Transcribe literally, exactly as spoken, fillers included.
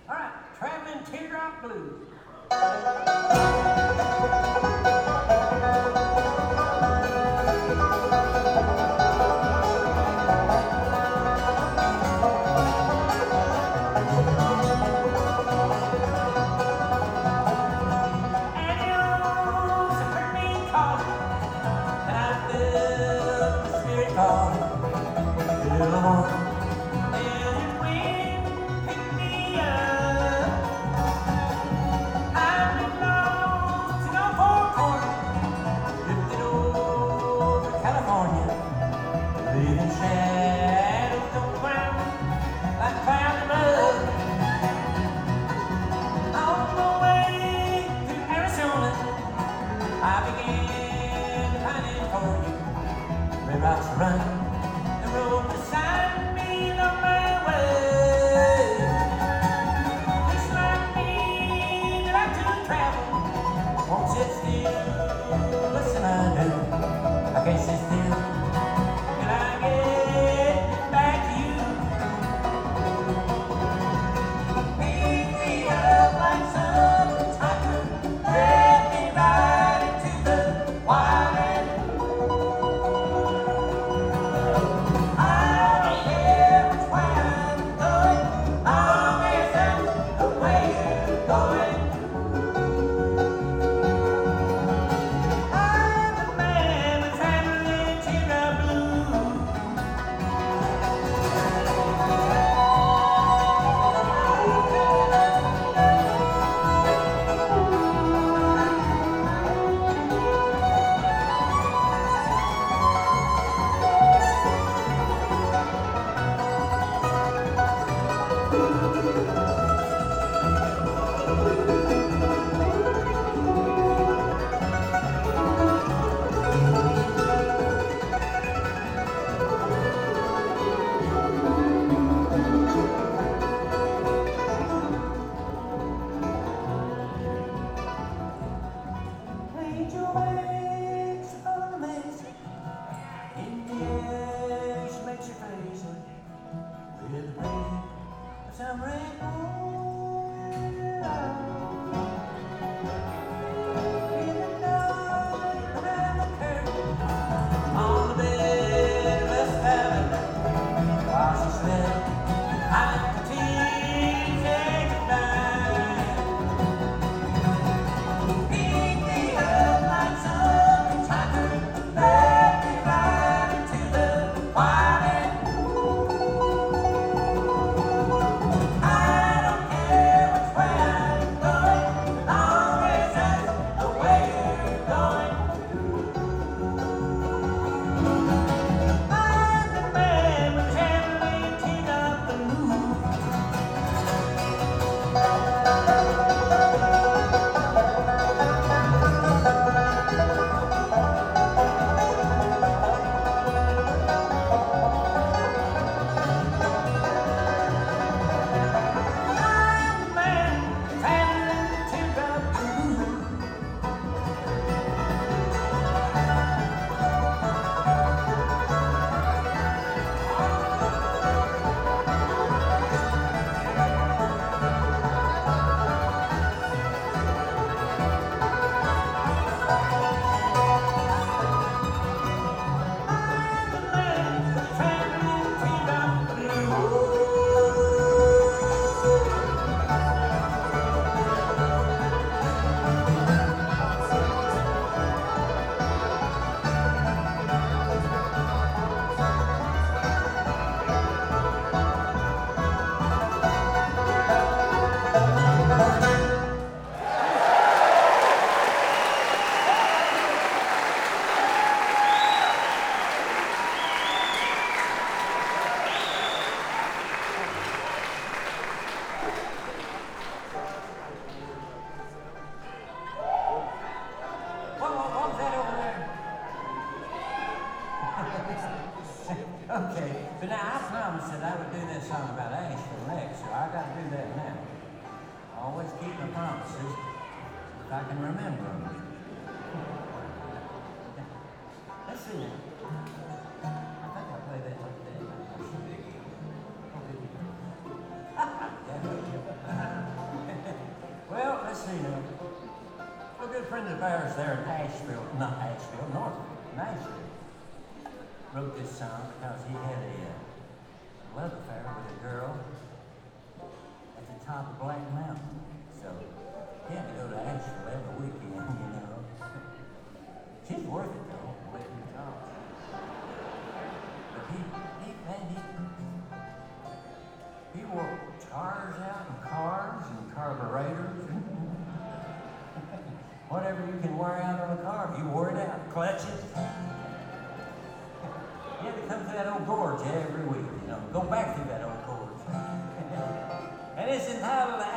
All right, Traveling Teardrop Blues. Run the road beside me on my way. Just like me that I could travel. Won't sit still, listen I do. I can't sit still till I get back to you. Pick me up like some tiger, drag me right into the wild and some rainbow in the night around the curtain on the bed of West Valley while she slept. I let the tears say goodnight. Pick me up like some tiger, let me ride into the wild and okay, but now I promised that I would do that song about Asheville next, so I got to do that now. I always keep my promises if I can remember them. Let's see now. I think I played that like that. let's see now. A good friend of ours there in Asheville, not Asheville, North Nashville, wrote this song because he had a uh, love affair with a girl at the top of Black Mountain. So he had to go to Asheville every weekend, you know. She's worth it though, let me talk. But he, he, man, he, he wore tires out and cars and carburetors. Whatever you can wear out on a car, he wore it out. Clutches. He had to come through that old gorge every week, you know. Go back through that old gorge. And it's entitled